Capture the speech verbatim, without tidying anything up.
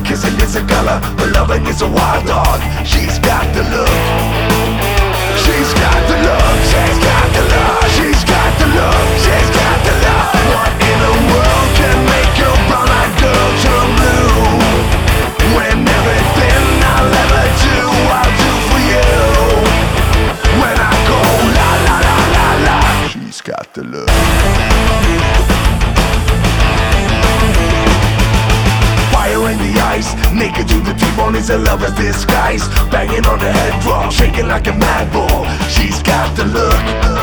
Kissing is a color, but loving is a wild dog. She's got the look. She's got the look. She's got the look. She's got the look. She's got the look. What in the world can make your brown-eyed girl turn blue? When everything I'll ever do, I'll do for you. When I go la la la la la, she's got the look. Fire in the ice, naked to the T-bone is a lover's disguise. Banging on the head drum, shaking like a mad bull. She's got the look.